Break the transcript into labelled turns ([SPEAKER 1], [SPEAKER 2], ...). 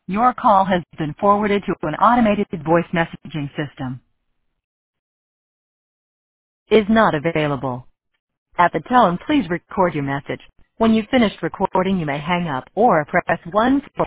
[SPEAKER 1] Your call has been forwarded to an automated voice messaging system. Is not available. At the tone, please record your message. When you've finished recording, you may hang up or press 1 for